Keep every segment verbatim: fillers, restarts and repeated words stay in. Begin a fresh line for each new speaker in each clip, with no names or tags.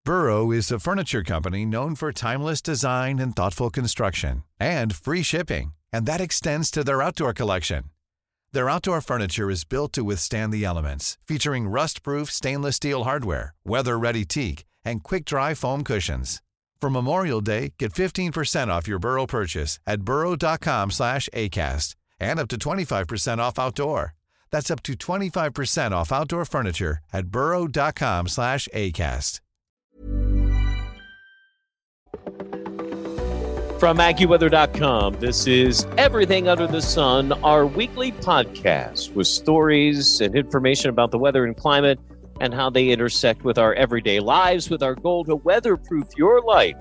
Burrow is a furniture company known for timeless design and thoughtful construction, and free shipping, and that extends to their outdoor collection. Their outdoor furniture is built to withstand the elements, featuring rust-proof stainless steel hardware, weather-ready teak, and quick-dry foam cushions. For Memorial Day, get fifteen percent off your Burrow purchase at burrow.com slash ACAST and up to twenty-five percent off outdoor. That's up to twenty-five percent off outdoor furniture at burrow.com slash ACAST.
From AccuWeather dot com, this is Everything Under the Sun, our weekly podcast with stories and information about the weather and climate and how they intersect with our everyday lives, with our goal to weatherproof your life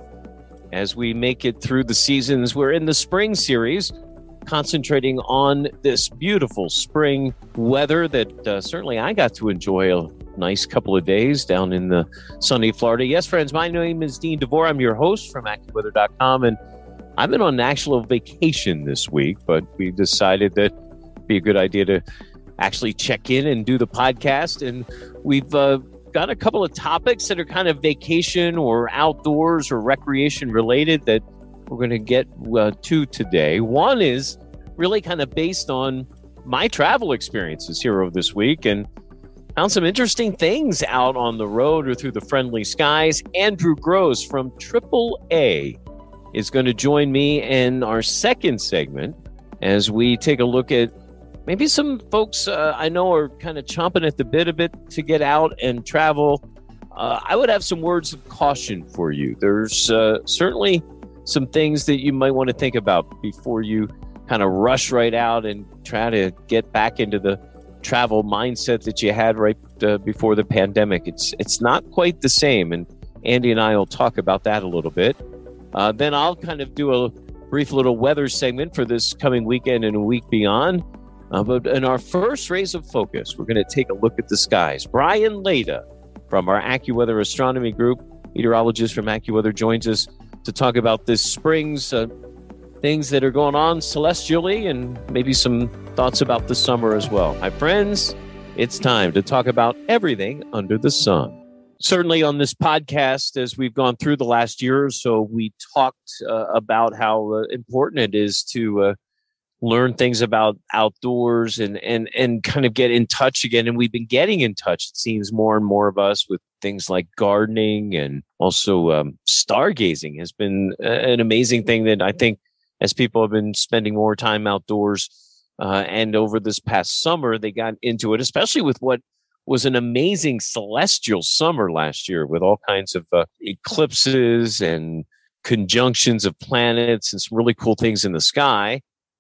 as we make it through the seasons. We're in the spring series, concentrating on this beautiful spring weather that uh, certainly I got to enjoy a nice couple of days down in the sunny Florida. Yes, friends, my name is Dean DeVore. I'm your host from AccuWeather dot com, and I've been on an actual vacation this week, but we decided that it'd be a good idea to actually check in and do the podcast. And we've uh, got a couple of topics that are kind of vacation or outdoors or recreation related that we're going to get uh, to today. One is really kind of based on my travel experiences here over this week, and found some interesting things out on the road or through the friendly skies. Andrew Gross from Triple A is going to join me in our second segment as we take a look at maybe some folks uh, I know are kind of chomping at the bit a bit to get out and travel. Uh, I would have some words of caution for you. There's uh, certainly some things that you might want to think about before you kind of rush right out and try to get back into the travel mindset that you had right uh, before the pandemic. It's it's not quite the same, and Andy and I will talk about that a little bit. Uh, then I'll kind of do a brief little weather segment for this coming weekend and a week beyond. Uh, but in our first raise of focus, we're going to take a look at the skies. Brian Lada from our AccuWeather Astronomy Group, meteorologist from AccuWeather, joins us to talk about this spring's uh, things that are going on celestially and maybe some thoughts about the summer as well. My friends, it's time to talk about everything under the sun. Certainly on this podcast, as we've gone through the last year or so, we talked uh, about how uh, important it is to uh, learn things about outdoors and, and, and kind of get in touch again. And we've been getting in touch, it seems, more and more of us with things like gardening, and also um, stargazing has been an amazing thing that I think as people have been spending more time outdoors uh, and over this past summer, they got into it, especially with what was an amazing celestial summer last year with all kinds of uh, eclipses and conjunctions of planets and some really cool things in the sky.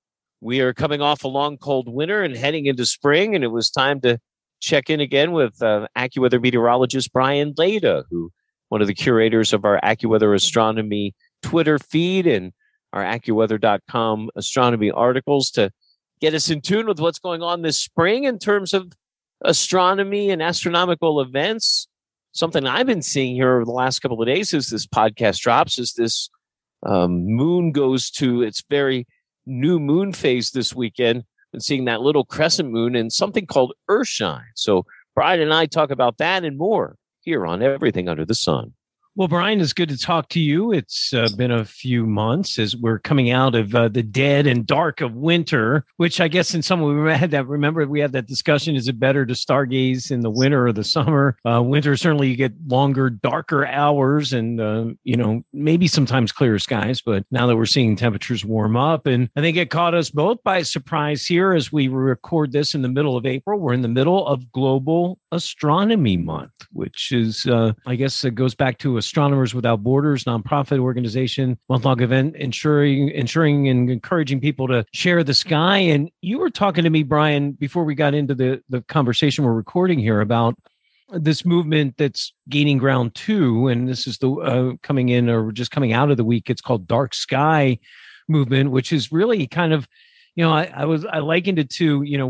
We are coming off a long, cold winter and heading into spring, and it was time to check in again with uh, AccuWeather meteorologist Brian Lada, who one of the curators of our AccuWeather Astronomy Twitter feed and our AccuWeather dot com astronomy articles, to get us in tune with what's going on this spring in terms of astronomy and astronomical events. Something I've been seeing here over the last couple of days as this podcast drops is this um, moon goes to its very new moon phase this weekend, and seeing that little crescent moon and something called Earthshine. So Brian and I talk about that and more here on Everything Under the Sun.
Well, Brian, it's good to talk to you. It's uh, been a few months as we're coming out of uh, the dead and dark of winter, which I guess in some way we had that. Remember, we had that discussion. Is it better to stargaze in the winter or the summer? Uh, winter, certainly you get longer, darker hours and, uh, you know, maybe sometimes clearer skies. But now that we're seeing temperatures warm up, and I think it caught us both by surprise here as we record this in the middle of April. We're in the middle of Global Astronomy Month, which is, uh, I guess it goes back to Astronomers Without Borders, nonprofit organization, month-long event, ensuring, ensuring and encouraging people to share the sky. And you were talking to me, Brian, before we got into the, the conversation we're recording here about this movement that's gaining ground too. And this is the uh, coming in or just coming out of the week. It's called Dark Sky Movement, which is really kind of, you know, I, I was, I likened it to, you know, we've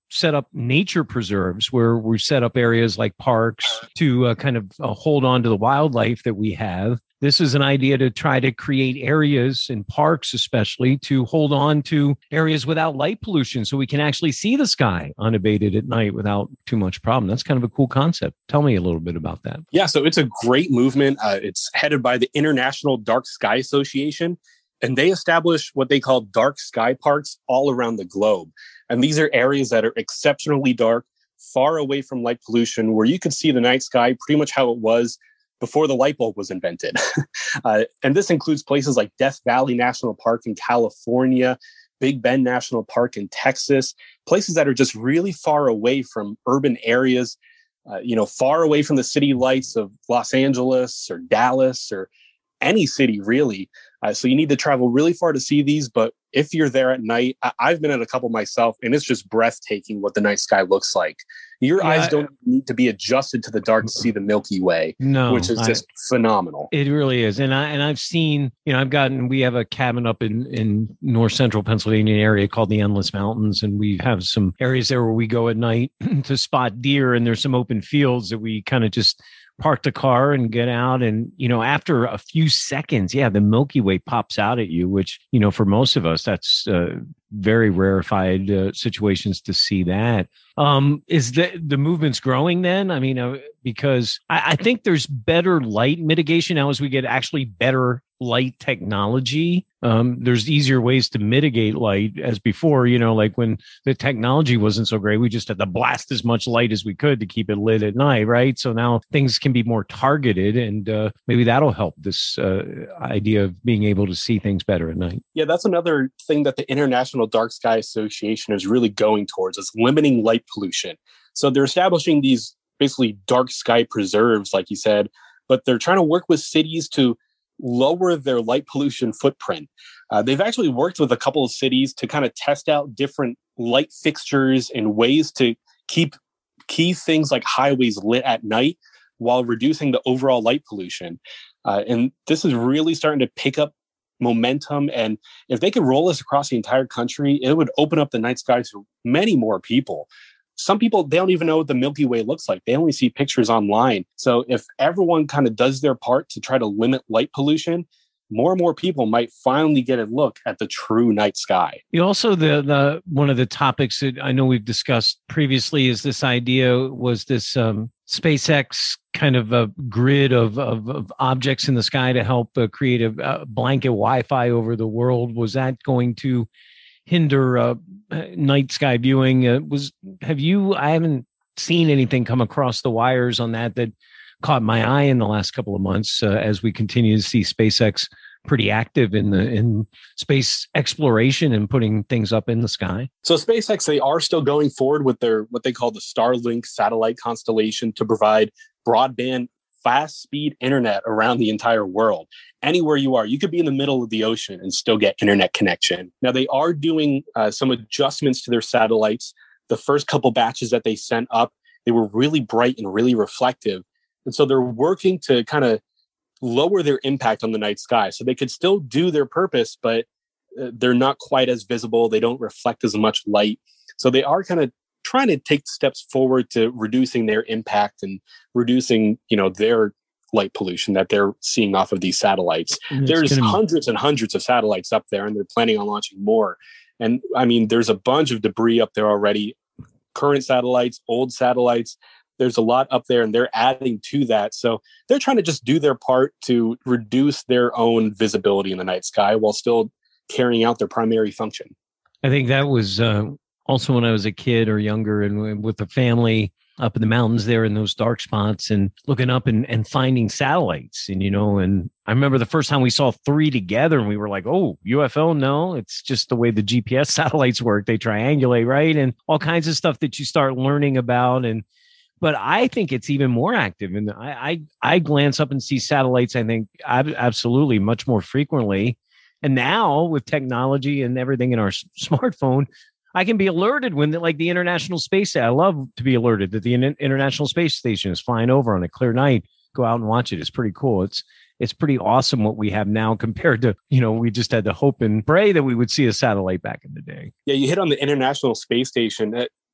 set up nature preserves where we set up areas like parks to uh, kind of uh, hold on to the wildlife that we have. This is an idea to try to create areas in parks, especially to hold on to areas without light pollution so we can actually see the sky unabated at night without too much problem. That's kind of a cool concept. Tell me a little bit about that.
Yeah, so it's a great movement. Uh, it's headed by the International Dark Sky Association, and they establish what they call dark sky parks all around the globe. And these are areas that are exceptionally dark, far away from light pollution, where you could see the night sky pretty much how it was before the light bulb was invented. uh, and this includes places like Death Valley National Park in California, Big Bend National Park in Texas, places that are just really far away from urban areas, uh, you know, far away from the city lights of Los Angeles or Dallas or any city, really. Uh, so you need to travel really far to see these. But if you're there at night, I- I've been at a couple myself, and it's just breathtaking what the night sky looks like. Your yeah, eyes don't need to be adjusted to the dark to see the Milky Way,
no,
which is just I, phenomenal.
It really is. And I and I've seen, you know, I've gotten, we have a cabin up in, in north central Pennsylvania area called the Endless Mountains. And we have some areas there where we go at night to spot deer. And there's some open fields that we kind of just park the car and get out. And, you know, after a few seconds, yeah, the Milky Way pops out at you, which, you know, for most of us, that's uh, very rarefied uh, situations to see that. Um, is the, the movement's growing then? I mean, uh, because I, I think there's better light mitigation now as we get actually better light technology. Um, there's easier ways to mitigate light as before, you know, like when the technology wasn't so great, we just had to blast as much light as we could to keep it lit at night, right? So now things can be more targeted, and uh, maybe that'll help this uh, idea of being able to see things better at night.
Yeah, that's another thing that the International Dark Sky Association is really going towards, is limiting light pollution. So they're establishing these basically dark sky preserves, like you said, but they're trying to work with cities to lower their light pollution footprint. Uh, they've actually worked with a couple of cities to kind of test out different light fixtures and ways to keep key things like highways lit at night while reducing the overall light pollution. Uh, and this is really starting to pick up momentum. And if they could roll this across the entire country, it would open up the night sky to many more people. Some people, they don't even know what the Milky Way looks like. They only see pictures online. So if everyone kind of does their part to try to limit light pollution, more and more people might finally get a look at the true night sky.
You also, the the one of the topics that I know we've discussed previously is this idea was this um, SpaceX kind of a grid of, of, of objects in the sky to help uh, create a, a blanket Wi-Fi over the world. Was that going to hinder uh, night sky viewing? Uh, was have you? I haven't seen anything come across the wires on that that caught my eye in the last couple of months uh, as we continue to see SpaceX pretty active in the in space exploration and putting things up in the sky.
So SpaceX, they are still going forward with their what they call the Starlink satellite constellation to provide broadband, fast speed internet around the entire world. Anywhere you are, you could be in the middle of the ocean and still get internet connection. Now, they are doing uh, some adjustments to their satellites. The first couple batches that they sent up, they were really bright and really reflective. And so they're working to kind of lower their impact on the night sky. So they could still do their purpose, but uh, they're not quite as visible. They don't reflect as much light. So they are kind of trying to take steps forward to reducing their impact and reducing, you know, their light pollution that they're seeing off of these satellites. And there's gonna... hundreds and hundreds of satellites up there, and they're planning on launching more. And I mean, there's a bunch of debris up there already, current satellites, old satellites. There's a lot up there, and they're adding to that. So they're trying to just do their part to reduce their own visibility in the night sky while still carrying out their primary function.
I think that was uh, also when I was a kid or younger and with the family up in the mountains there in those dark spots and looking up and, and finding satellites. And, you know, and I remember the first time we saw three together and we were like, oh, U F O? No, it's just the way the G P S satellites work. They triangulate, right? And all kinds of stuff that you start learning about. And But I think it's even more active. And I, I, I glance up and see satellites, I think, ab- absolutely much more frequently. And now with technology and everything in our s- smartphone, I can be alerted when, the, like the International Space, I love to be alerted that the in- International Space Station is flying over on a clear night. Go out and watch it. It's pretty cool. It's it's pretty awesome what we have now compared to, you know, we just had to hope and pray that we would see a satellite back in the day.
Yeah, you hit on the International Space Station. Uh,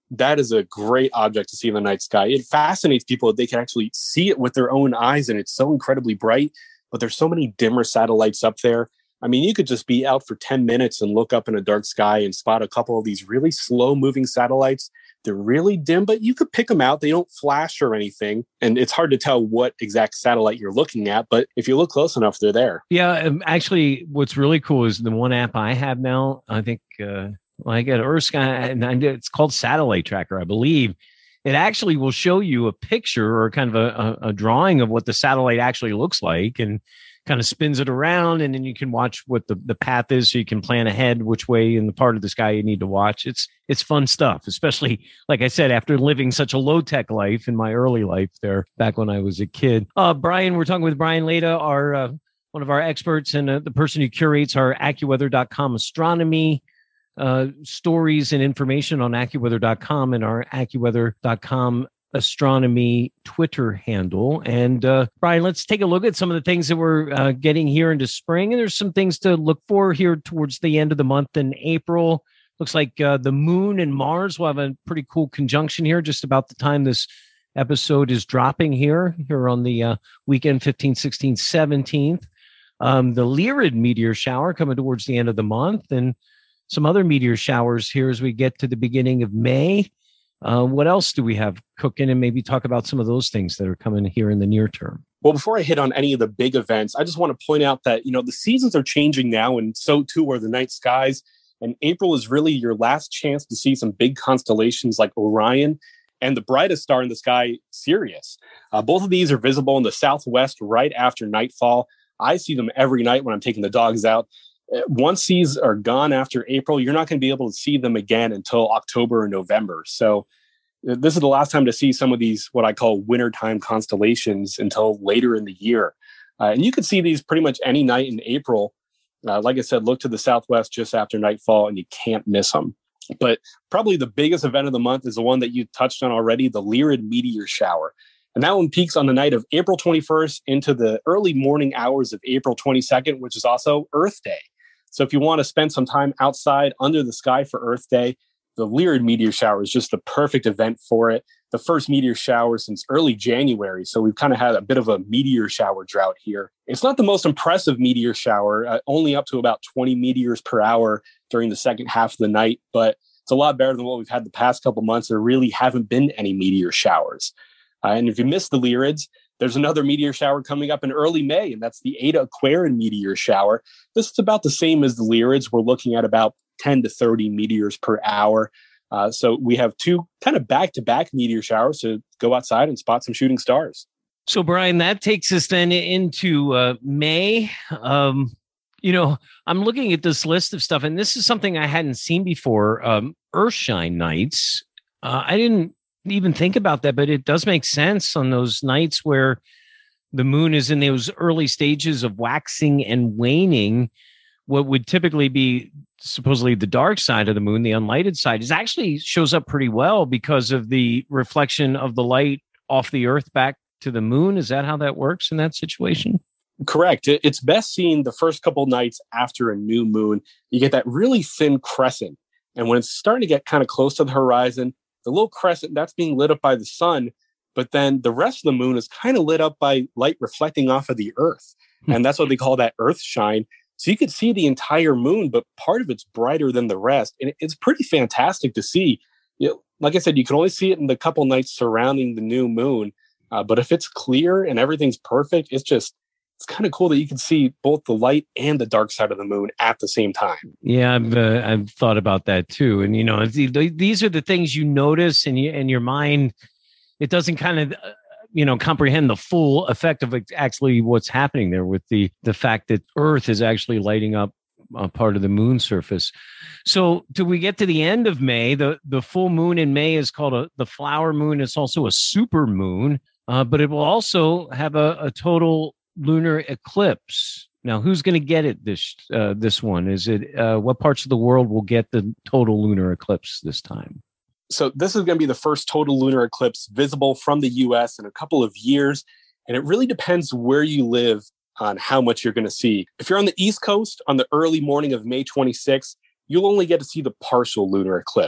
that is a great object to see in the night sky. It fascinates people that they can actually see it with their own eyes, and it's so incredibly bright. But there's so many dimmer satellites up there. I mean, you could just be out for ten minutes and look up in a dark sky and spot a couple of these really slow-moving satellites. They're really dim, but you could pick them out. They don't flash or anything. And it's hard to tell what exact satellite you're looking at. But if you look close enough, they're there.
Yeah, um, actually, what's really cool is the one app I have now, I think, uh, well, I get EarthSky, and it's called Satellite Tracker, I believe. It actually will show you a picture or kind of a, a, a drawing of what the satellite actually looks like, and kind of spins it around, and then you can watch what the, the path is, so you can plan ahead which way in the part of the sky you need to watch. It's it's fun stuff, especially, like I said, after living such a low-tech life in my early life there, back when I was a kid. Uh, Brian, we're talking with Brian Leda, our uh, one of our experts, and uh, the person who curates our AccuWeather dot com astronomy uh, stories and information on AccuWeather dot com and our AccuWeather dot com astronomy Twitter handle. And uh, Brian, let's take a look at some of the things that we're uh, getting here into spring. And there's some things to look for here towards the end of the month in April. Looks like uh, the moon and Mars will have a pretty cool conjunction here just about the time this episode is dropping here, here on the uh, weekend fifteenth, sixteenth, seventeenth. Um, the Lyrid meteor shower coming towards the end of the month, and some other meteor showers here as we get to the beginning of May. Uh, what else do we have cooking, and maybe talk about some of those things that are coming here in the near term?
Well, before I hit on any of the big events, I just want to point out that, you know, the seasons are changing now, and so too are the night skies. And April is really your last chance to see some big constellations like Orion and the brightest star in the sky, Sirius. Uh, both of these are visible in the southwest right after nightfall. I see them every night when I'm taking the dogs out. Once these are gone after April, you're not going to be able to see them again until October or November. So this is the last time to see some of these, what I call wintertime constellations, until later in the year. Uh, and you can see these pretty much any night in April. Uh, like I said, look to the southwest just after nightfall and you can't miss them. But probably the biggest event of the month is the one that you touched on already, the Lyrid meteor shower. And that one peaks on the night of April twenty-first into the early morning hours of April twenty-second, which is also Earth Day. So if you want to spend some time outside under the sky for Earth Day, the Lyrid meteor shower is just the perfect event for it. The first meteor shower since early January. So we've kind of had a bit of a meteor shower drought here. It's not the most impressive meteor shower, uh, only up to about twenty meteors per hour during the second half of the night. But it's a lot better than what we've had the past couple months. There really haven't been any meteor showers. Uh, and if you missed the Lyrids, there's another meteor shower coming up in early May, and that's the Eta Aquarian meteor shower. This is about the same as the Lyrids. We're looking at about ten to thirty meteors per hour. Uh, so we have two kind of back-to-back meteor showers to go outside and spot some shooting stars.
So, Brian, that takes us then into uh, May. Um, you know, I'm looking at this list of stuff, and this is something I hadn't seen before. Um, Earthshine nights. Uh, I didn't even think about that, but it does make sense on those nights where the moon is in those early stages of waxing and waning. What would typically be supposedly the dark side of the moon, the unlighted side, is actually shows up pretty well because of the reflection of the light off the Earth back to the moon. Is that how that works in that situation?
Correct. It's best seen the first couple nights after a new moon. You get that really thin crescent. And when it's starting to get kind of close to the horizon, the little crescent, that's being lit up by the sun. But then the rest of the moon is kind of lit up by light reflecting off of the Earth. And that's what they call that Earth shine. So you could see the entire moon, but part of it's brighter than the rest. And it's pretty fantastic to see. You know, like I said, you can only see it in the couple nights surrounding the new moon. Uh, but if it's clear and everything's perfect, it's just, it's kind of cool that you can see both the light and the dark side of the moon at the same time.
Yeah, I've, uh, I've thought about that too. And, you know, these are the things you notice, and you, and your mind, it doesn't kind of, uh, you know, comprehend the full effect of actually what's happening there with the, the fact that Earth is actually lighting up a part of the moon surface. So do we get to the end of May? The, the full moon in May is called a, the flower moon. It's also a super moon, uh, but it will also have a, a total lunar eclipse. Now, who's going to get it this uh, this one? Is it uh, what parts of the world will get the total lunar eclipse this time?
So this is going to be the first total lunar eclipse visible from the U S in a couple of years. And it really depends where you live on how much you're going to see. If you're on the East Coast on the early morning of May twenty-sixth, you'll only get to see the partial lunar eclipse.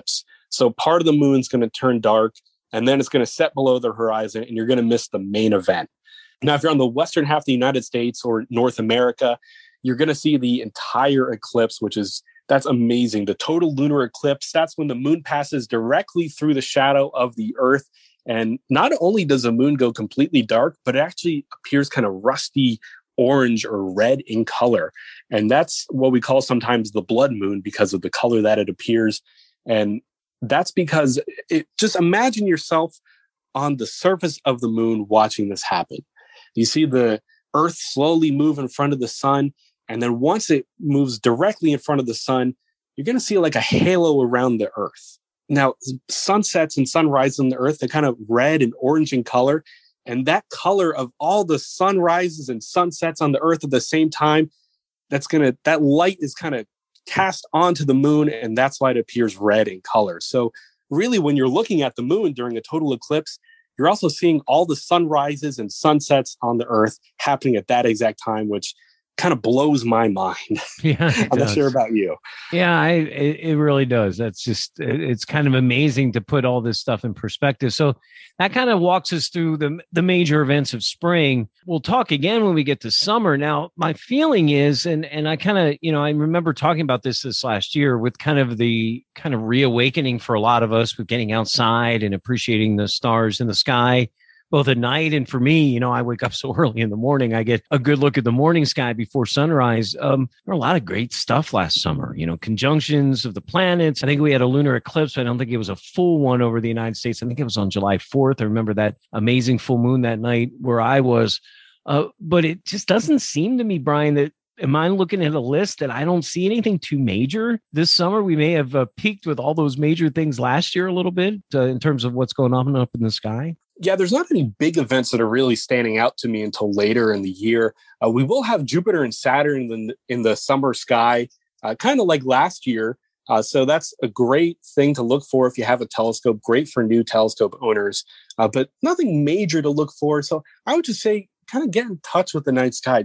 So part of the moon's going to turn dark, and then it's going to set below the horizon, and you're going to miss the main event. Now, if you're on the western half of the United States or North America, you're going to see the entire eclipse, which is, that's amazing. The total lunar eclipse, that's when the moon passes directly through the shadow of the Earth. And not only does the moon go completely dark, but it actually appears kind of rusty orange or red in color. And that's what we call sometimes the blood moon because of the color that it appears. And that's because it, just imagine yourself on the surface of the moon watching this happen. You see the Earth slowly move in front of the sun. And then once it moves directly in front of the sun, you're going to see like a halo around the Earth. Now, sunsets and sunrises on the Earth, they're kind of red and orange in color. And that color of all the sunrises and sunsets on the Earth at the same time, that's going to, that light is kind of cast onto the moon. And that's why it appears red in color. So really, when you're looking at the moon during a total eclipse, you're also seeing all the sunrises and sunsets on the Earth happening at that exact time, which kind of blows my mind.
Yeah,
I'm not sure about you.
Yeah, I, it, it really does. That's just, it, it's kind of amazing to put all this stuff in perspective. So that kind of walks us through the, the major events of spring. We'll talk again when we get to summer. Now, my feeling is, and, and I kind of, you know, I remember talking about this this last year with kind of the kind of reawakening for a lot of us with getting outside and appreciating the stars in the sky, both at night. And for me, you know, I wake up so early in the morning, I get a good look at the morning sky before sunrise. Um, there were a lot of great stuff last summer, you know, conjunctions of the planets. I think we had a lunar eclipse. I don't think it was a full one over the United States. I think it was on July fourth. I remember that amazing full moon that night where I was. Uh, but it just doesn't seem to me, Brian, that am I looking at a list that I don't see anything too major this summer? We may have uh, peaked with all those major things last year a little bit uh, in terms of what's going on up in the sky.
Yeah, there's not any big events that are really standing out to me until later in the year. Uh, we will have Jupiter and Saturn in the, in the summer sky, uh, kind of like last year. Uh, so that's a great thing to look for if you have a telescope. Great for new telescope owners, uh, but nothing major to look for. So I would just say kind of get in touch with the night sky.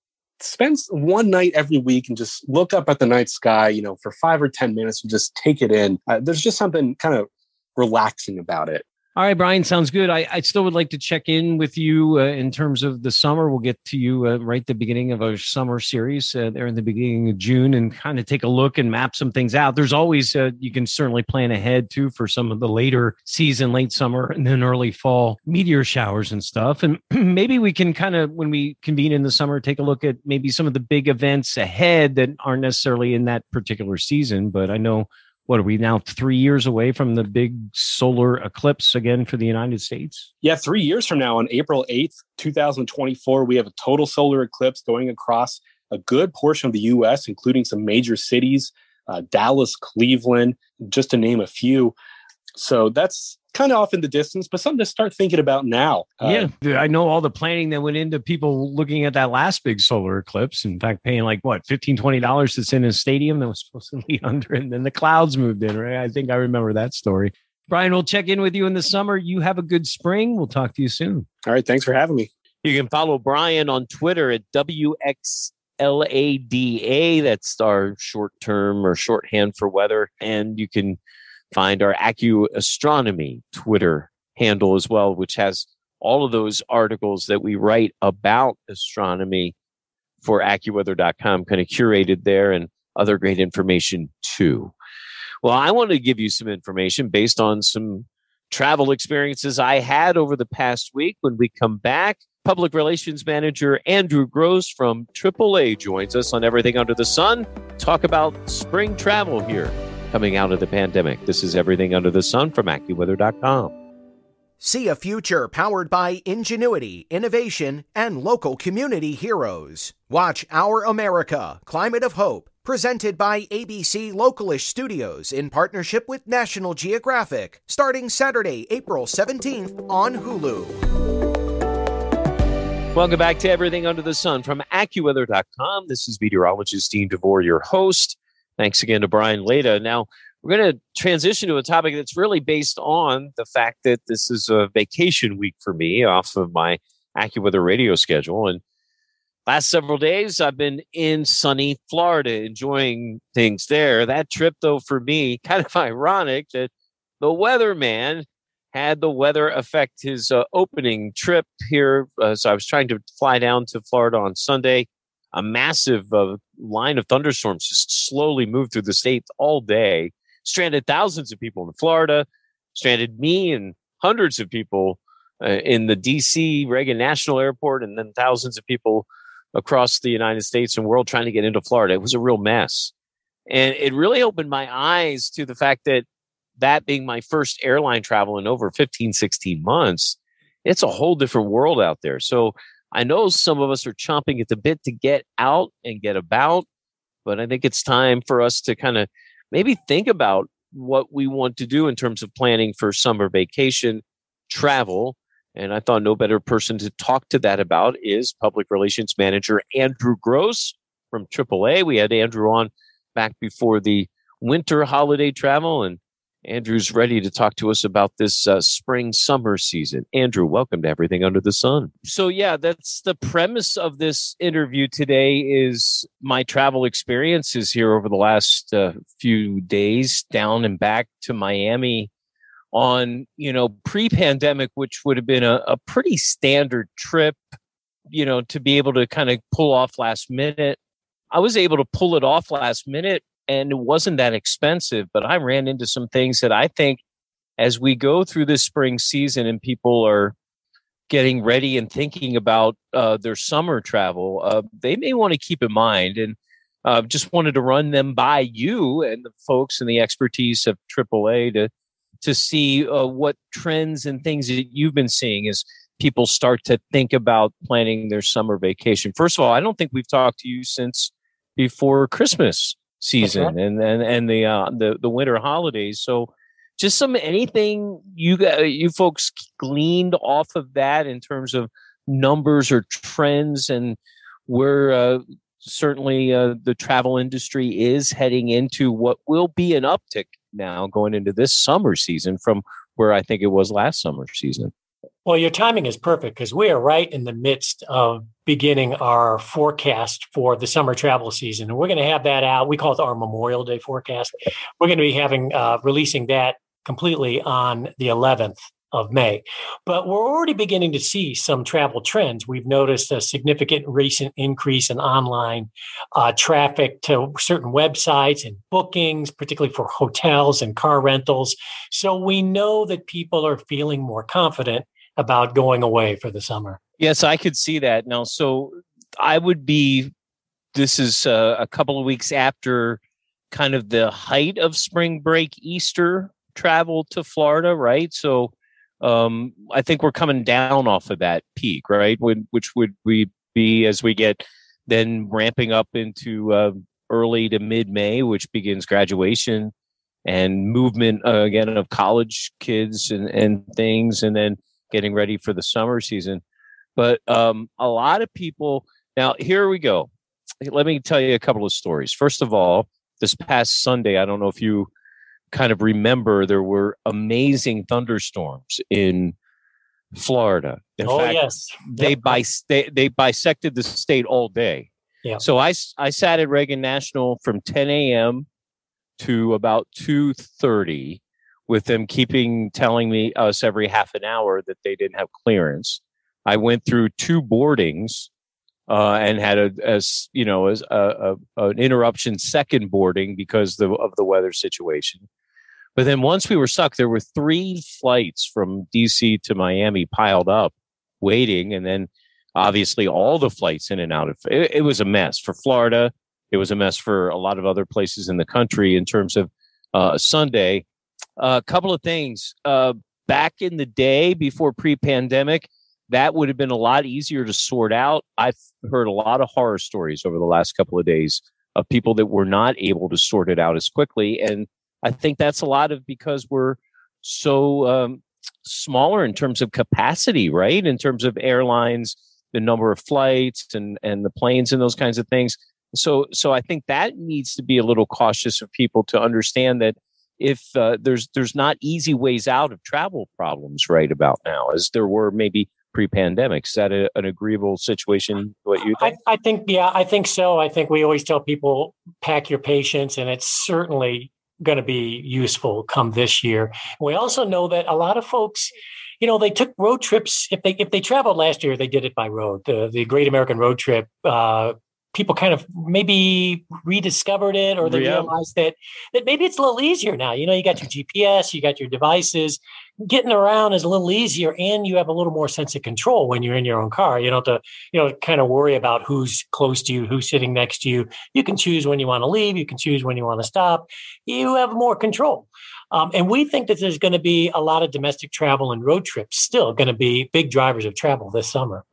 Spend one night every week and just look up at the night sky, you know, for five or ten minutes and just take it in. Uh, there's just something kind of relaxing about it.
All right, Brian, sounds good. I, I still would like to check in with you uh, in terms of the summer. We'll get to you uh, right at the beginning of our summer series uh, there in the beginning of June and kind of take a look and map some things out. There's always, uh, you can certainly plan ahead too for some of the later season, late summer and then early fall meteor showers and stuff. And maybe we can kind of, when we convene in the summer, take a look at maybe some of the big events ahead that aren't necessarily in that particular season. But I know, what are we now three years away from the big solar eclipse again for the United States?
Yeah, three years from now on April eighth, twenty twenty-four, we have a total solar eclipse going across a good portion of the U S, including some major cities, uh, Dallas, Cleveland, just to name a few. So that's kind of off in the distance, but something to start thinking about now.
Uh, yeah, I know all the planning that went into people looking at that last big solar eclipse. In fact, paying like, what, fifteen dollars, twenty dollars to sit in a stadium that was supposed to be under, and then the clouds moved in, right? I think I remember that story. Brian, we'll check in with you in the summer. You have a good spring. We'll talk to you soon.
All right, thanks for having me.
You can follow Brian on Twitter at W X L A D A. That's our short term or shorthand for weather. And you can find our AccuAstronomy Twitter handle as well, which has all of those articles that we write about astronomy for AccuWeather dot com, kind of curated there, and other great information too. Well, I want to give you some information based on some travel experiences I had over the past week. When we come back, Public Relations Manager Andrew Gross from triple A joins us on Everything Under the Sun, talk about spring travel here coming out of the pandemic. This is Everything Under the Sun from AccuWeather dot com.
See a future powered by ingenuity, innovation, and local community heroes. Watch Our America, Climate of Hope, presented by A B C Localish Studios in partnership with National Geographic, starting Saturday, April seventeenth on Hulu.
Welcome back to Everything Under the Sun from AccuWeather dot com. This is meteorologist Dean DeVore, your host. Thanks again to Brian Leda. Now, we're going to transition to a topic that's really based on the fact that this is a vacation week for me off of my AccuWeather radio schedule. And last several days, I've been in sunny Florida, enjoying things there. That trip, though, for me, kind of ironic that the weatherman had the weather affect his uh, opening trip here. Uh, so I was trying to fly down to Florida on Sunday. A massive uh, line of thunderstorms just slowly moved through the state all day, stranded thousands of people in Florida, stranded me and hundreds of people uh, in the D C Reagan National Airport, and then thousands of people across the United States and world trying to get into Florida. It was a real mess. And it really opened my eyes to the fact that that being my first airline travel in over fifteen, sixteen months, it's a whole different world out there. So I know some of us are chomping at the bit to get out and get about, but I think it's time for us to kind of maybe think about what we want to do in terms of planning for summer vacation travel. And I thought no better person to talk to that about is Public Relations Manager Andrew Gross from triple A. We had Andrew on back before the winter holiday travel, and Andrew's ready to talk to us about this uh, spring summer season. Andrew, welcome to Everything Under the Sun. So yeah, that's the premise of this interview today is my travel experiences here over the last uh, few days down and back to Miami on, you know, pre-pandemic, which would have been a, a pretty standard trip, you know, to be able to kind of pull off last minute. I was able to pull it off last minute, and it wasn't that expensive, but I ran into some things that I think as we go through this spring season and people are getting ready and thinking about uh, their summer travel, uh, they may want to keep in mind. And uh, just wanted to run them by you and the folks and the expertise of triple A to to see uh, what trends and things that you've been seeing as people start to think about planning their summer vacation. First of all, I don't think we've talked to you since before Christmas season right. and, and and the uh, the the winter holidays. So, just some anything you you folks gleaned off of that in terms of numbers or trends, and where uh, certainly uh, the travel industry is heading into what will be an uptick now going into this summer season from where I think it was last summer season.
Well, your timing is perfect because we are right in the midst of beginning our forecast for the summer travel season. And we're going to have that out. We call it our Memorial Day forecast. We're going to be having uh, releasing that completely on the eleventh of May. But we're already beginning to see some travel trends. We've noticed a significant recent increase in online uh, traffic to certain websites and bookings, particularly for hotels and car rentals. So we know that people are feeling more confident about going away for the summer.
Yes, I could see that. Now, so I would be, this is uh, a couple of weeks after kind of the height of spring break, Easter travel to Florida, right? So um, I think we're coming down off of that peak, right? When, which would we be as we get then ramping up into uh, early to mid-May, which begins graduation and movement uh, again of college kids and, and things, and then getting ready for the summer season. But um, a lot of people, now here we go. Let me tell you a couple of stories. First of all, this past Sunday, I don't know if you kind of remember, there were amazing thunderstorms in Florida. In
oh,
fact,
yes.
They,
yep.
bis- they, they bisected the state all day.
Yeah.
So I, I sat at Reagan National from ten a.m. to about two thirty with them keeping telling me us every half an hour that they didn't have clearance. I went through two boardings uh, and had a, as you know, as a, a, an interruption second boarding because the, of the weather situation. But then once we were stuck, there were three flights from D C to Miami piled up, waiting, and then obviously all the flights in and out of it. It was a mess for Florida. It was a mess for a lot of other places in the country in terms of uh, Sunday. A uh, couple of things. Uh, back in the day, before pre-pandemic, that would have been a lot easier to sort out. I've heard a lot of horror stories over the last couple of days of people that were not able to sort it out as quickly. And I think that's a lot of because we're so um, smaller in terms of capacity, right? In terms of airlines, the number of flights and, and the planes and those kinds of things. So, so I think that needs to be a little cautious of people to understand that if uh, there's there's not easy ways out of travel problems right about now, as there were maybe pre-pandemic. Is that a, an agreeable situation? What you think?
I, I think, yeah, I think so. I think we always tell people pack your patience, and it's certainly going to be useful come this year. We also know that a lot of folks, you know, they took road trips. If they if they traveled last year, they did it by road. The the Great American Road Trip. Uh, people kind of maybe rediscovered it, or they yeah. realized that that maybe it's a little easier now. You know, you got your G P S, you got your devices. Getting around is a little easier, and you have a little more sense of control when you're in your own car. You don't have to, you know, kind of worry about who's close to you, who's sitting next to you. You can choose when you want to leave. You can choose when you want to stop. You have more control. Um, and we think that there's going to be a lot of domestic travel and road trips still going to be big drivers of travel this summer.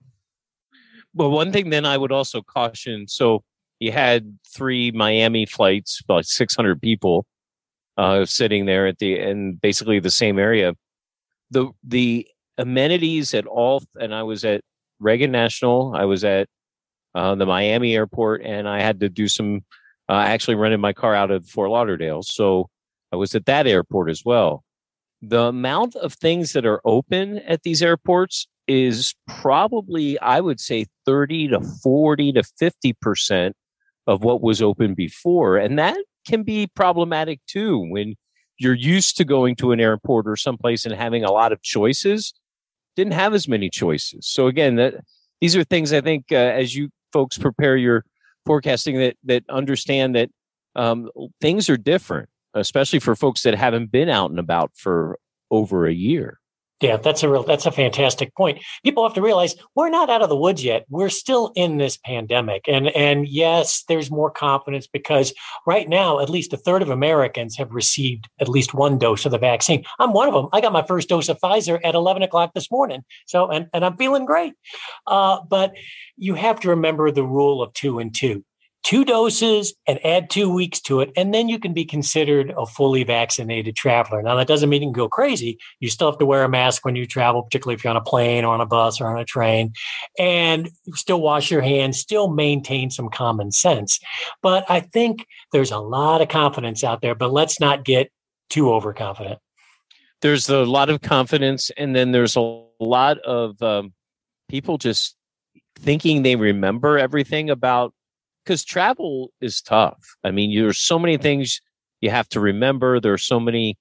Well, one thing then I would also caution. So you had three Miami flights, about six hundred people uh, sitting there at the in basically the same area. The the amenities at all, and I was at Reagan National, I was at uh, the Miami airport, and I had to do some, uh, I actually rented my car out of Fort Lauderdale. So I was at that airport as well. The amount of things that are open at these airports is probably, I would say, thirty to forty to fifty percent of what was open before. And that can be problematic too when you're used to going to an airport or someplace and having a lot of choices, didn't have as many choices. So again, that these are things I think uh, as you folks prepare your forecasting that that understand that um, things are different, especially for folks that haven't been out and about for over a year.
Yeah, that's a real, that's a fantastic point. People have to realize we're not out of the woods yet. We're still in this pandemic. And, and yes, there's more confidence because right now, at least a third of Americans have received at least one dose of the vaccine. I'm one of them. I got my first dose of Pfizer at eleven o'clock this morning. So, and, and I'm feeling great. Uh, but you have to remember the rule of two and two. Two doses and add two weeks to it, and then you can be considered a fully vaccinated traveler. Now, that doesn't mean you can go crazy. You still have to wear a mask when you travel, particularly if you're on a plane or on a bus or on a train, and still wash your hands, still maintain some common sense. But I think there's a lot of confidence out there, but let's not get too overconfident.
There's a lot of confidence, and then there's a lot of um, people just thinking they remember everything about. Because travel is tough. I mean, there's so many things you have to remember. There are so many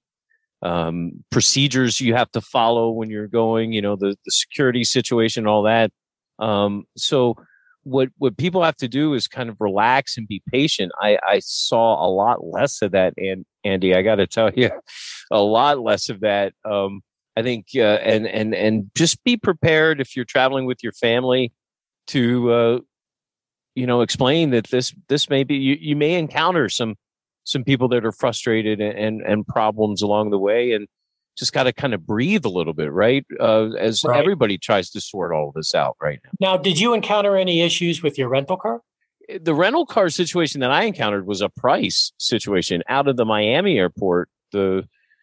um, procedures you have to follow when you're going, you know, the, the security situation, all that. Um, so what what people have to do is kind of relax and be patient. I, I saw a lot less of that, and Andy, I got to tell you, a lot less of that. Um, I think, uh, and and and just be prepared if you're traveling with your family to. Uh, you know, explain that this, this may be, you, you may encounter some, some people that are frustrated and, and, and problems along the way, and just got to kind of breathe a little bit, right? Uh, as right. Everybody tries to sort all of this out right now.
Now, did you encounter any issues with your rental car?
The rental car situation that I encountered was a price situation. Out of the Miami airport, the,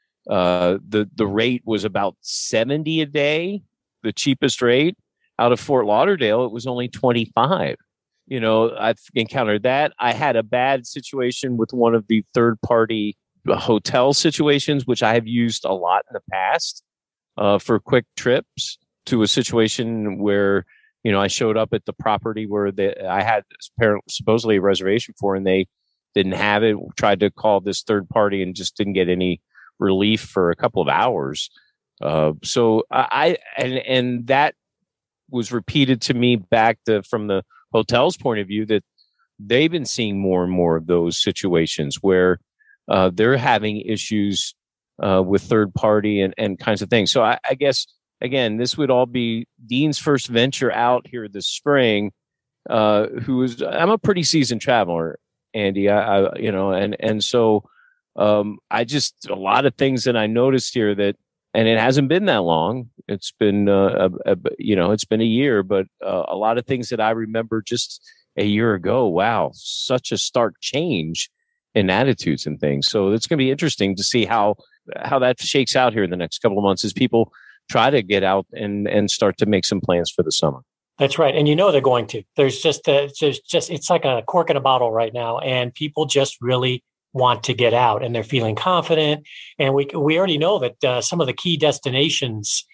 uh, the, the rate was about seventy a day, the cheapest rate. Out of Fort Lauderdale, it was only twenty-five. You know, I've encountered that. I had a bad situation with one of the third-party hotel situations, which I have used a lot in the past uh, for quick trips, to a situation where, you know, I showed up at the property where the, I had apparently supposedly a reservation for, and they didn't have it. Tried to call this third party and just didn't get any relief for a couple of hours. Uh, so I and and that was repeated to me back to from the hotel's point of view, that they've been seeing more and more of those situations where uh, they're having issues uh, with third party and, and kinds of things. So I, I guess, again, this would all be Dean's first venture out here this spring, uh, who is, I'm a pretty seasoned traveler, Andy, I, I you know, and, and so um, I just, a lot of things that I noticed here that, and it hasn't been that long. It's been, uh, a, a, you know, it's been a year, but uh, a lot of things that I remember just a year ago. Wow, such a stark change in attitudes and things. So it's going to be interesting to see how how that shakes out here in the next couple of months as people try to get out and and start to make some plans for the summer.
That's right, and you know they're going to. There's just a, there's just it's like a cork in a bottle right now, and people just really want to get out, and they're feeling confident. And we we already know that uh, some of the key destinations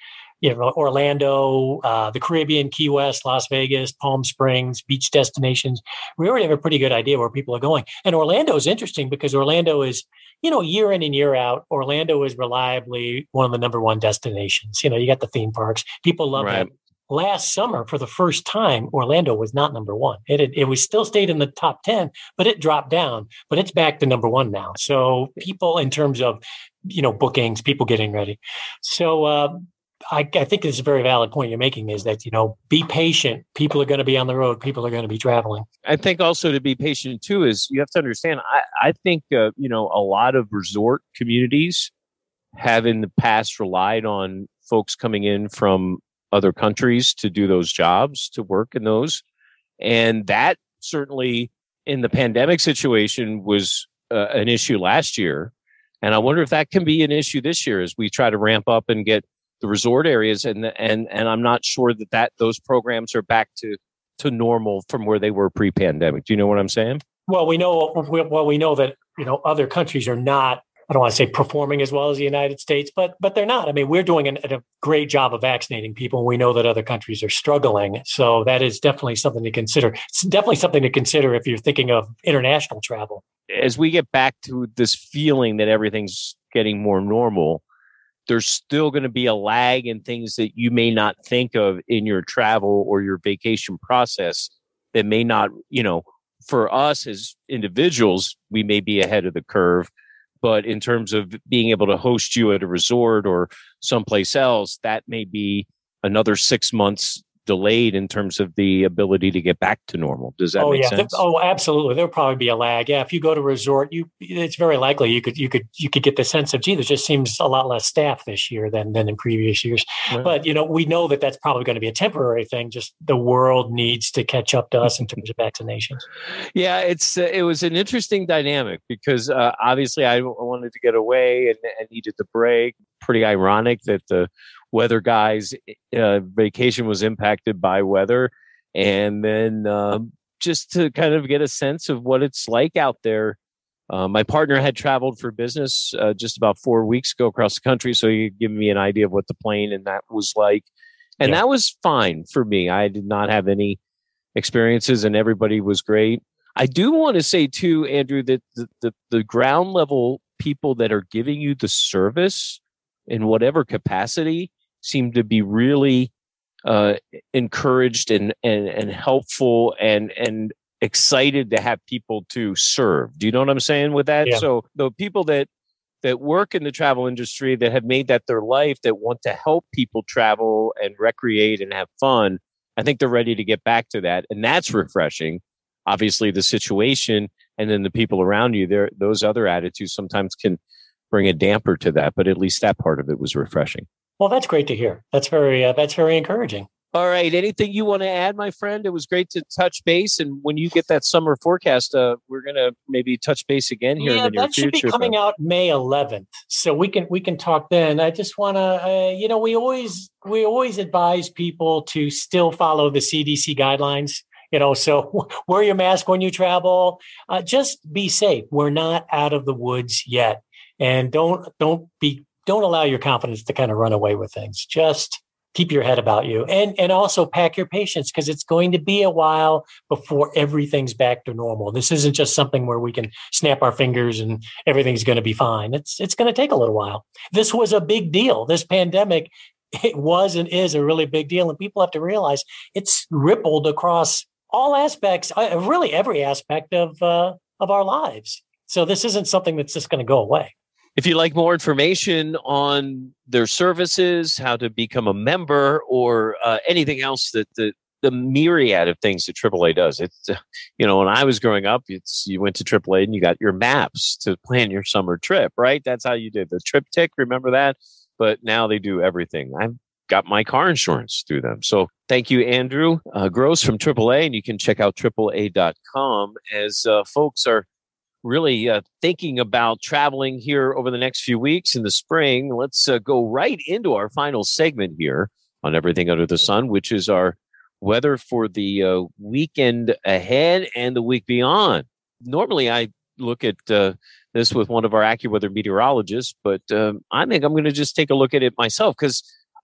you know, Orlando, uh, the Caribbean, Key West, Las Vegas, Palm Springs, beach destinations. We already have a pretty good idea where people are going. And Orlando is interesting because Orlando is, you know, year in and year out, Orlando is reliably one of the number one destinations. You know, you got the theme parks. People love
Right.
that. Last summer, for the first time, Orlando was not number one. It had, it was still stayed in the top ten, but it dropped down. But it's back to number one now. So people, in terms of, you know, bookings, people getting ready. So uh, I, I think it's a very valid point you're making is that, you know, be patient. People are going to be on the road. People are going to be traveling.
I think also to be patient too is you have to understand. I, I think uh, you know, a lot of resort communities have in the past relied on folks coming in from other countries to do those jobs, to work in those, and that certainly in the pandemic situation was uh, an issue last year. And I wonder if that can be an issue this year as we try to ramp up and get the resort areas. And and and I'm not sure that that those programs are back to to normal from where they were pre-pandemic. Do you know what I'm saying?
Well, we know well we know that, you know, other countries are not, I don't want to say performing as well as the United States, but but they're not. I mean, we're doing an, a great job of vaccinating people, and we know that other countries are struggling. So that is definitely something to consider. It's definitely something to consider if you're thinking of international travel.
As we get back to this feeling that everything's getting more normal, there's still going to be a lag in things that you may not think of in your travel or your vacation process that may not, you know, for us as individuals, we may be ahead of the curve. But in terms of being able to host you at a resort or someplace else, that may be another six months delayed in terms of the ability to get back to normal. Does that
oh,
make
yeah.
sense?
Oh, absolutely. There'll probably be a lag. Yeah, if you go to a resort, you it's very likely you could you could you could get the sense of, gee, there just seems a lot less staff this year than than in previous years. Right. But you know, we know that that's probably going to be a temporary thing. Just the world needs to catch up to us in terms of vaccinations.
Yeah, it's uh, it was an interesting dynamic because uh, obviously I wanted to get away and, and needed the break. Pretty ironic that the weather guys' uh, vacation was impacted by weather. And then um, just to kind of get a sense of what it's like out there. Uh, my partner had traveled for business uh, just about four weeks ago across the country. So he gave me an idea of what the plane and that was like. And yeah. That was fine for me. I did not have any experiences and everybody was great. I do want to say too, Andrew, that the, the, the ground level people that are giving you the service in whatever capacity seem to be really uh, encouraged and, and, and helpful and, and excited to have people to serve. Do you know what I'm saying with that?
Yeah.
So the people that, that work in the travel industry that have made that their life, that want to help people travel and recreate and have fun, I think they're ready to get back to that. And that's refreshing. Obviously the situation and then the people around you there, those other attitudes sometimes can bring a damper to that, but at least that part of it was refreshing.
Well, that's great to hear. That's very, uh, that's very encouraging.
All right. Anything you want to add, my friend? It was great to touch base. And when you get that summer forecast, uh, we're going to maybe touch base again here
yeah,
in the near
that should
future.
be coming
but...
out May eleventh. So we can, we can talk then. I just want to, uh, you know, we always, we always advise people to still follow the C D C guidelines. You know, so wear your mask when you travel. Uh, just be safe. We're not out of the woods yet. And don't, don't be, don't allow your confidence to kind of run away with things. Just keep your head about you, and and also pack your patience, because it's going to be a while before everything's back to normal. This isn't just something where we can snap our fingers and everything's going to be fine. It's it's going to take a little while. This was a big deal. This pandemic, it was and is a really big deal, and people have to realize it's rippled across all aspects, uh, really every aspect of uh, of our lives. So this isn't something that's just going to go away.
If you'd like more information on their services, how to become a member, or uh, anything else that the, the myriad of things that triple A does. It's, uh, you know, when I was growing up, it's you went to triple A and you got your maps to plan your summer trip, right? That's how you did the TripTik. Remember that? But now they do everything. I've got my car insurance through them. So thank you, Andrew uh, Gross from triple A. And you can check out triple A dot com as uh, folks are really uh, thinking about traveling here over the next few weeks in the spring. Let's uh, go right into our final segment here on Everything Under the Sun, which is our weather for the uh, weekend ahead and the week beyond. Normally, I look at uh, this with one of our AccuWeather meteorologists, but um, I think I'm going to just take a look at it myself, because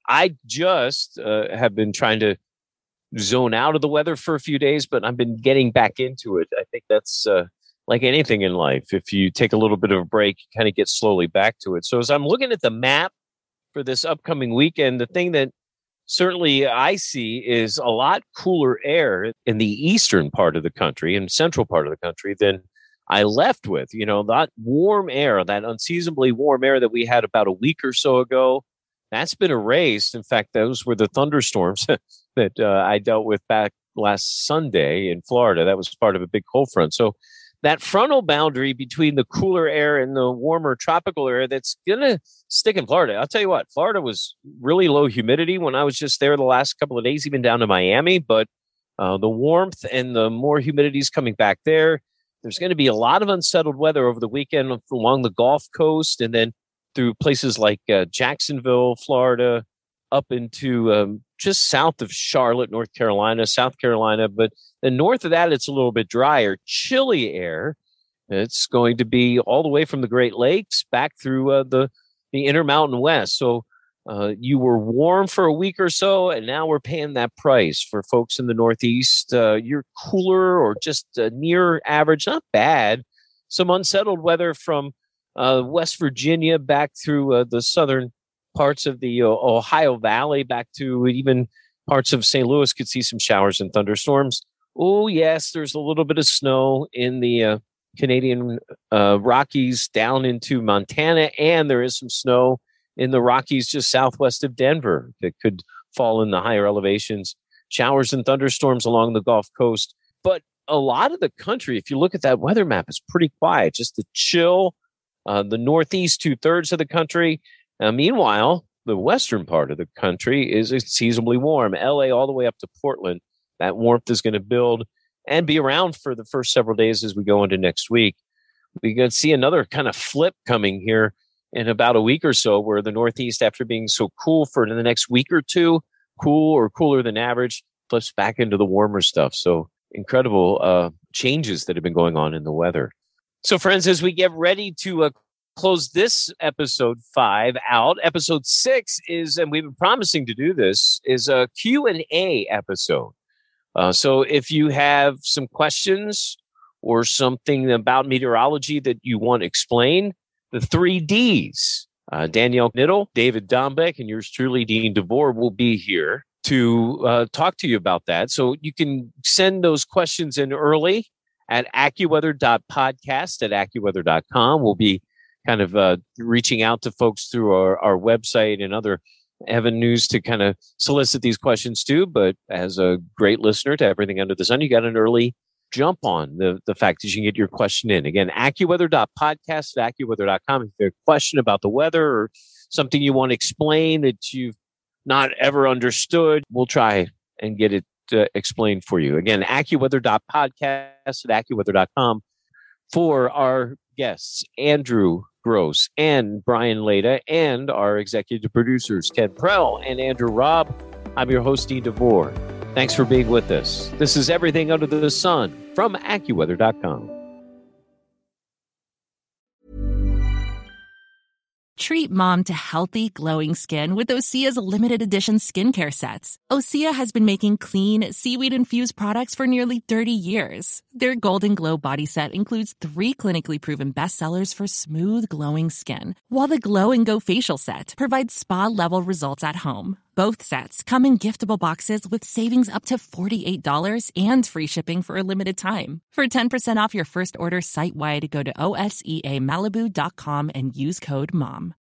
I just uh, have been trying to zone out of the weather for a few days, but I've been getting back into it. I think that's uh, like anything in life. If you take a little bit of a break, you kind of get slowly back to it. So as I'm looking at the map for this upcoming weekend, the thing that certainly I see is a lot cooler air in the eastern part of the country and central part of the country than I left with. You know, that warm air, that unseasonably warm air that we had about a week or so ago, that's been erased. In fact, those were the thunderstorms that uh, I dealt with back last Sunday in Florida. That was part of a big cold front. So that frontal boundary between the cooler air and the warmer tropical air that's going to stick in Florida. I'll tell you what, Florida was really low humidity when I was just there the last couple of days, even down to Miami. But uh, the warmth and the more humidity is coming back there. There's going to be a lot of unsettled weather over the weekend along the Gulf Coast and then through places like uh, Jacksonville, Florida, up into um, just south of Charlotte, North Carolina, South Carolina. But then north of that, it's a little bit drier, chilly air. It's going to be all the way from the Great Lakes back through uh, the, the Intermountain West. So uh, you were warm for a week or so, and now we're paying that price for folks in the Northeast. Uh, you're cooler or just uh, near average, not bad. Some unsettled weather from uh, West Virginia back through uh, the southern parts of the uh, Ohio Valley, back to even parts of Saint Louis could see some showers and thunderstorms. Oh, yes, there's a little bit of snow in the uh, Canadian uh, Rockies down into Montana, and there is some snow in the Rockies just southwest of Denver that could fall in the higher elevations. Showers and thunderstorms along the Gulf Coast. But a lot of the country, if you look at that weather map, is pretty quiet. Just the chill, uh, the northeast two-thirds of the country. Uh, meanwhile, the western part of the country is seasonably warm. L A all the way up to Portland. That warmth is going to build and be around for the first several days as we go into next week. We're going to see another kind of flip coming here in about a week or so, where the Northeast, after being so cool for the next week or two, cool or cooler than average, flips back into the warmer stuff. So incredible uh, changes that have been going on in the weather. So friends, as we get ready to uh, close this episode five out, episode six is, and we've been promising to do this, is a Q and A episode. Uh, so if you have some questions or something about meteorology that you want explained, the three Ds, uh, Danielle Knittel, David Dombeck, and yours truly, Dean DeVore, will be here to uh, talk to you about that. So you can send those questions in early at accuweather dot podcast at accuweather dot com. We'll be kind of uh, reaching out to folks through our, our website and other avenues to kind of solicit these questions too. But as a great listener to Everything Under the Sun, you got an early jump on the, the fact that you can get your question in. Again, accuweather dot podcast at accuweather dot com. If you have a question about the weather or something you want to explain that you've not ever understood, we'll try and get it uh, explained for you. Again, accuweather dot podcast at accuweather dot com. For our guests, Andrew Gross and Brian Leda, and our executive producers, Ted Prell and Andrew Robb, I'm your host, Dean DeVore. Thanks for being with us. This is Everything Under the Sun from accuweather dot com.
Treat mom to healthy, glowing skin with Osea's limited edition skincare sets. Osea has been making clean, seaweed-infused products for nearly thirty years. Their Golden Glow body set includes three clinically proven bestsellers for smooth, glowing skin, while the Glow and Go facial set provides spa-level results at home. Both sets come in giftable boxes with savings up to forty-eight dollars and free shipping for a limited time. For ten percent off your first order site-wide, go to O S E A Malibu dot com and use code MOM.